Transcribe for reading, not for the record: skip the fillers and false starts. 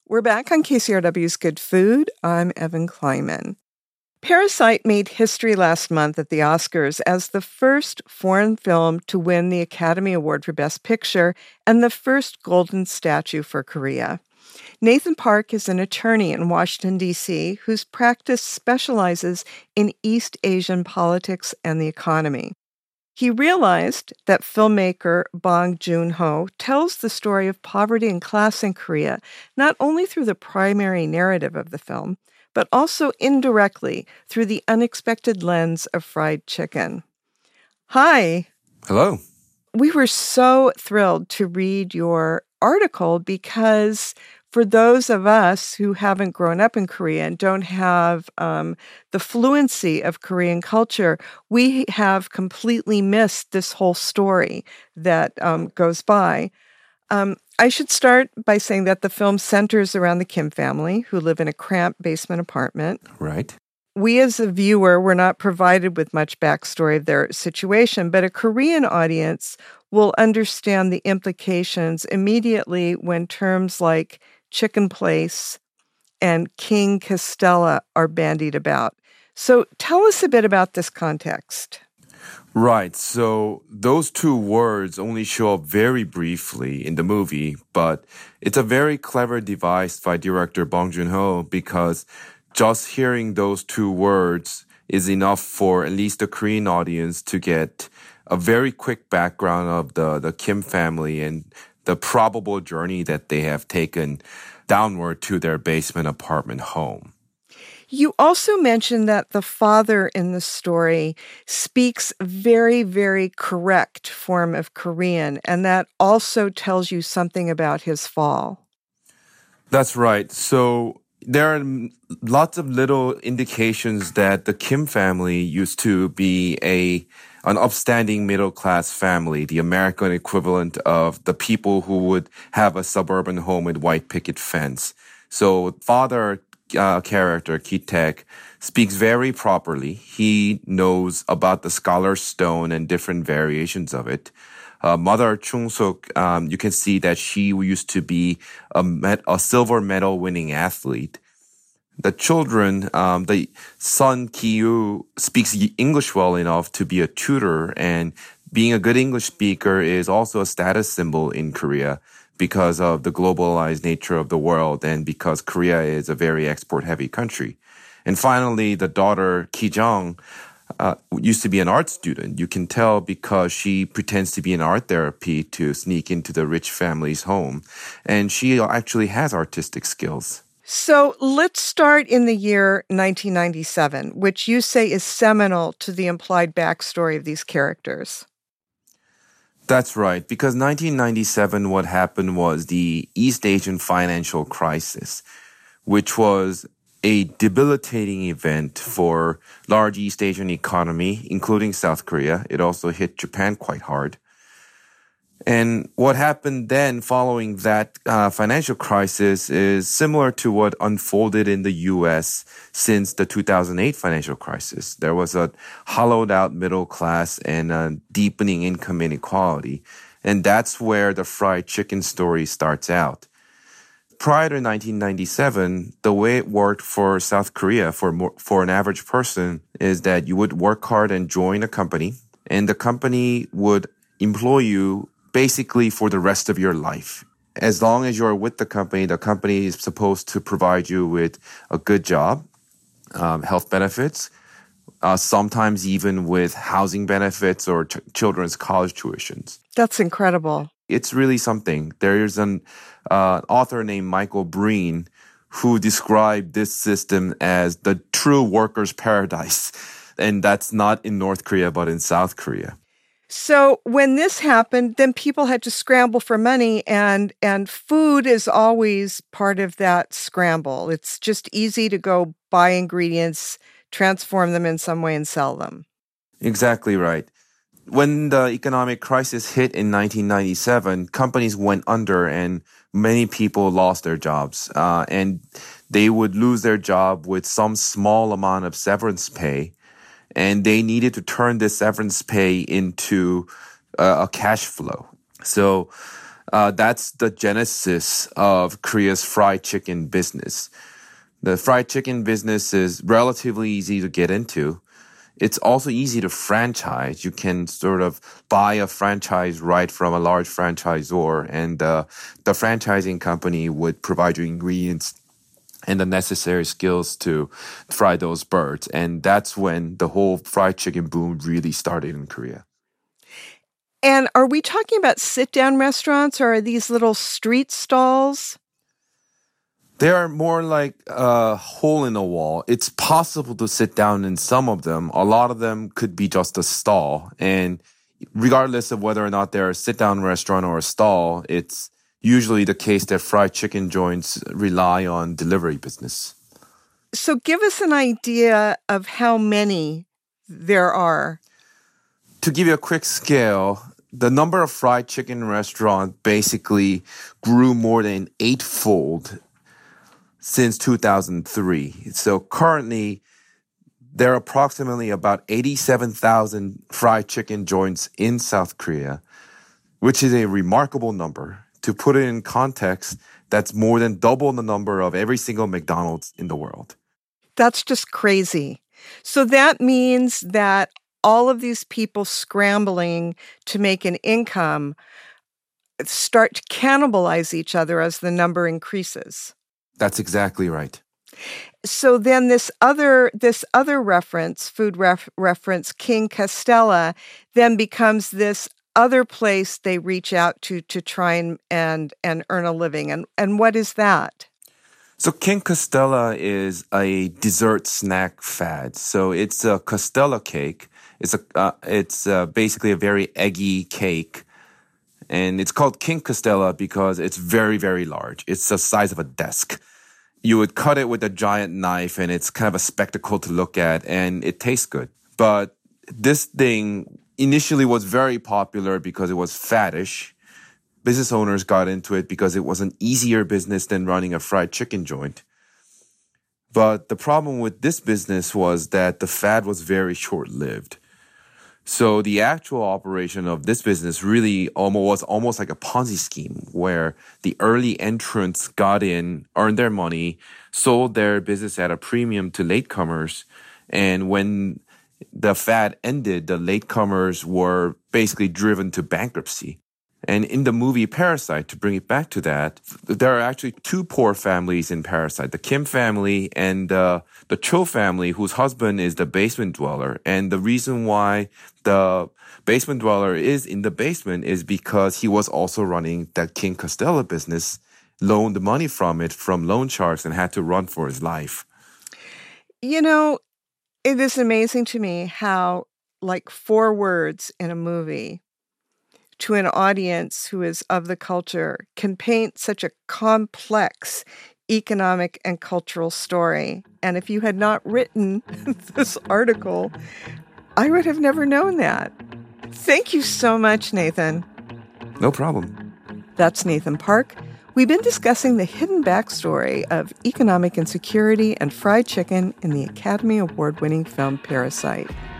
We're back on KCRW's Good Food. I'm Evan Kleiman. Parasite made history last month at the Oscars as the first foreign film to win the Academy Award for Best Picture and the first Golden Statue for Korea. Nathan Park is an attorney in Washington, D.C., whose practice specializes in East Asian politics and the economy. He realized that filmmaker Bong Joon-ho tells the story of poverty and class in Korea not only through the primary narrative of the film, but also indirectly through the unexpected lens of fried chicken. Hi. Hello. We were so thrilled to read your article because for those of us who haven't grown up in Korea and don't have the fluency of Korean culture, we have completely missed this whole story that goes by. I should start by saying that the film centers around the Kim family, who live in a cramped basement apartment. Right. We as a viewer were not provided with much backstory of their situation, but a Korean audience will understand the implications immediately when terms like Chicken Place and King Costella are bandied about. So tell us a bit about this context. Right. So those two words only show up very briefly in the movie, but it's a very clever device by director Bong Joon-ho because just hearing those two words is enough for at least the Korean audience to get a very quick background of the Kim family and the probable journey that they have taken downward to their basement apartment home. You also mentioned that the father in the story speaks very, very correct form of Korean, and that also tells you something about his fall. That's right. So there are lots of little indications that the Kim family used to be an upstanding middle-class family, the American equivalent of the people who would have a suburban home with white picket fence. So father character, Ki-taek, speaks very properly. He knows about the scholar's stone and different variations of it. Mother Chung-suk, you can see that she used to be a silver medal winning athlete. The children, the son Ki-yu speaks English well enough to be a tutor, and being a good English speaker is also a status symbol in Korea because of the globalized nature of the world and because Korea is a very export-heavy country. And finally, the daughter Ki-jung used to be an art student. You can tell because she pretends to be in art therapy to sneak into the rich family's home, and she actually has artistic skills. So let's start in the year 1997, which you say is seminal to the implied backstory of these characters. That's right, because 1997, what happened was the East Asian financial crisis, which was a debilitating event for large East Asian economy, including South Korea. It also hit Japan quite hard. And what happened then following that financial crisis is similar to what unfolded in the U.S. since the 2008 financial crisis. There was a hollowed out middle class and a deepening income inequality. And that's where the fried chicken story starts out. Prior to 1997, the way it worked for South Korea for an average person is that you would work hard and join a company, and the company would employ you basically for the rest of your life. As long as you're with the company is supposed to provide you with a good job, health benefits, sometimes even with housing benefits or children's college tuitions. That's incredible. It's really something. There is an author named Michael Breen who described this system as the true workers' paradise. And that's not in North Korea, but in South Korea. So when this happened, then people had to scramble for money, and food is always part of that scramble. It's just easy to go buy ingredients, transform them in some way, and sell them. Exactly right. When the economic crisis hit in 1997, companies went under and many people lost their jobs. And they would lose their job with some small amount of severance pay. And they needed to turn this severance pay into a cash flow. So That's the genesis of Korea's fried chicken business. The fried chicken business is relatively easy to get into. It's also easy to franchise. You can sort of buy a franchise right from a large franchisor, and the franchising company would provide you ingredients and the necessary skills to fry those birds. And that's when the whole fried chicken boom really started in Korea. And are we talking about sit-down restaurants, or are these little street stalls? They are more like a hole in a wall. It's possible to sit down in some of them. A lot of them could be just a stall. And regardless of whether or not they're a sit-down restaurant or a stall, it's usually the case that fried chicken joints rely on delivery business. So give us an idea of how many there are. To give you a quick scale, the number of fried chicken restaurants basically grew more than eightfold since 2003. So currently, there are approximately about 87,000 fried chicken joints in South Korea, which is a remarkable number. To put it in context, that's more than double the number of every single McDonald's in the world. That's just crazy. So that means that all of these people scrambling to make an income start to cannibalize each other as the number increases. That's exactly right. So then this other reference, food reference, King Costella, then becomes this other place they reach out to try and earn a living. And what is that? So King Costella is a dessert snack fad. So it's a Costella cake. It's basically a very eggy cake. And it's called King Costella because it's very, very large. It's the size of a desk. You would cut it with a giant knife, and it's kind of a spectacle to look at, and it tastes good. But this thing initially was very popular because it was faddish. Business owners got into it because it was an easier business than running a fried chicken joint. But the problem with this business was that the fad was very short-lived. So the actual operation of this business really was almost like a Ponzi scheme where the early entrants got in, earned their money, sold their business at a premium to latecomers. And when the fad ended, the latecomers were basically driven to bankruptcy. And in the movie Parasite, to bring it back to that, there are actually two poor families in Parasite, the Kim family and the Cho family, whose husband is the basement dweller. And the reason why the basement dweller is in the basement is because he was also running that King Costella business, loaned money from it from loan sharks, and had to run for his life. You know, it is amazing to me how, like, 4 words in a movie to an audience who is of the culture can paint such a complex economic and cultural story. And if you had not written this article, I would have never known that. Thank you so much, Nathan. No problem. That's Nathan Park. We've been discussing the hidden backstory of economic insecurity and fried chicken in the Academy Award-winning film Parasite.